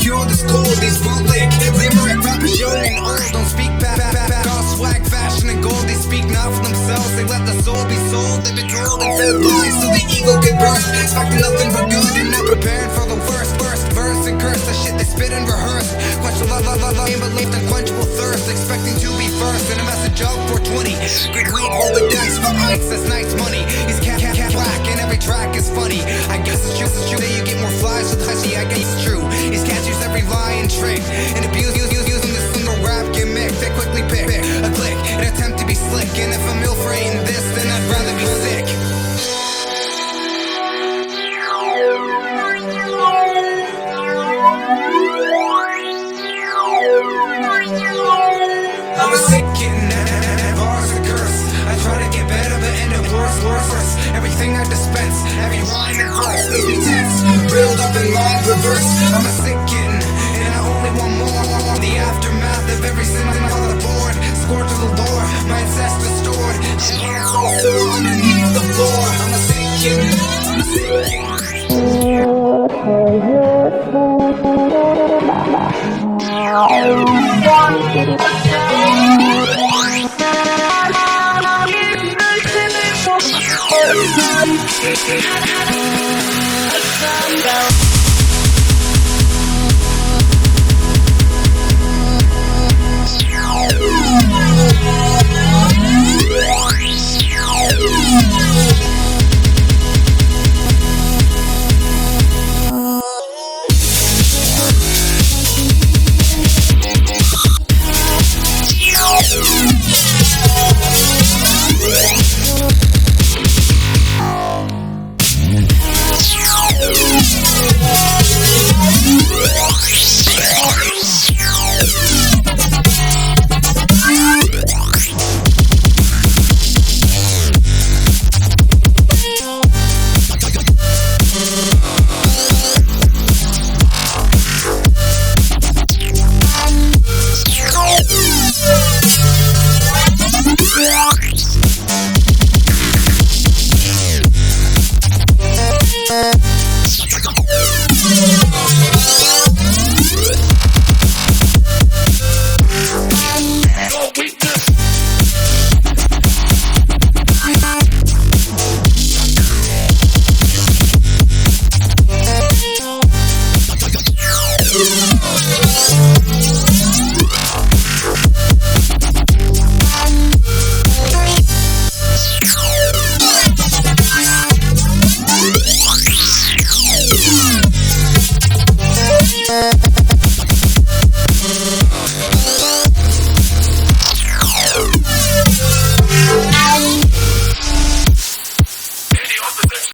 pure this gold. These bootleg limerick rappers young and old don't speak back. All swag, fashion, and gold. They speak not for themselves. They let the soul be sold. They've been drilled and fed lies so the ego can burst. Expecting nothing but good and not preparing for the worst. Verse and curse the shit they spit and rehearse. Quench the love, aim but lift unquenchable thirst. Expecting to be first in a message out 420. Good weed, roll the dice for ice. That's nice money. He's cat whack and every track is funny. I guess it's true that you get more flies with hussy. I guess it's true. These cats use every lie and trick and abuse using this single rap gimmick. They quickly pick a click and attempt to be slick. And if I'm ill for hating this, then I'd rather be sick. I'm a sick kitten, and bars a curse. I try to get better, but end up worse. Everything I dispense, every rhyme and verse makes me tense. Reeled up in line reverse. I'm a sick kitten, and I only want more. The aftermath of every sin on the board. Scored to the lore, my ancestors stored. And hands all sore underneath the floor. I'm a sick kitten, I'm a sick kitten. Yeah.